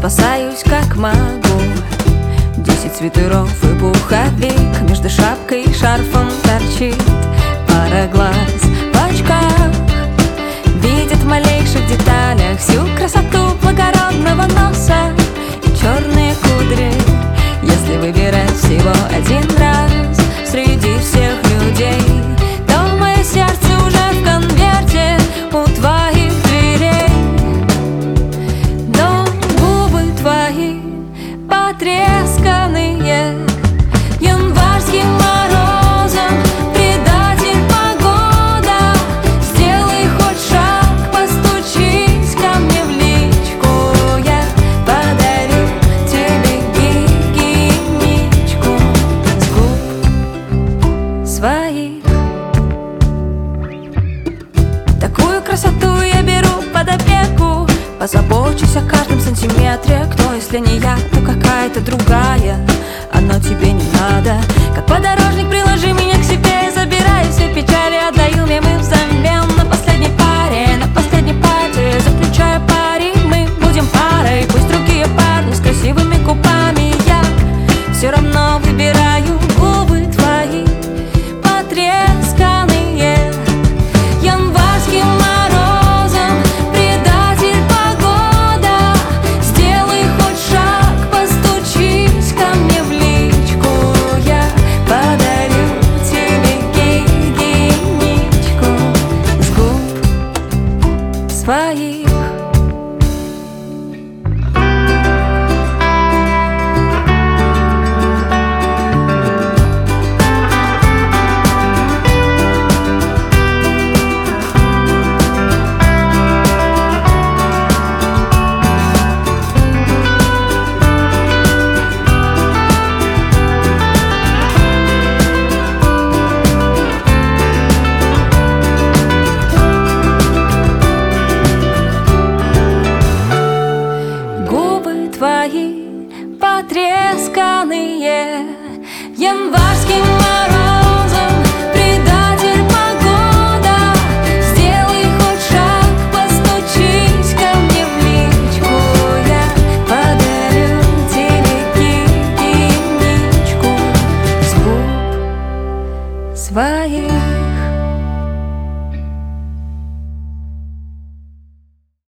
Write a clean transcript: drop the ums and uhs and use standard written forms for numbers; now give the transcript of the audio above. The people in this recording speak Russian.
спасаюсь как могу. 10 свитеров и пуховик, между шапкой и шарфом торчит пара глаз в очках. Видит в малейших деталях всю красоту благородного носа и черные кудри. Если выбирать всего один раз среди всех людей, то мое сердце уже в конверте у твоих дверей. Но губы твои потресканные январским морозом, предатель погода. Сделай хоть шаг, постучись ко мне в личку, я подарю тебе гигиеничку с губ своих. Такую красоту я беру под опеку, позабочусь о каждом сантиметре. Кто, если не я, то какая-то другая. Оно тебе не надо. Как подорожник, приложи меня к себе, забирай все печали, отдаю мне мы взамен. На последней паре, на последней паре заключаю пари, мы будем парой. Пусть другие парни с красивыми губами, я все равно выбираю губы твои потресканные январским морозом, предатель погода. Сделай хоть шаг, постучись ко мне в личку, я подарю тебе гигиеничку с губ своих. Твои потресканные январь.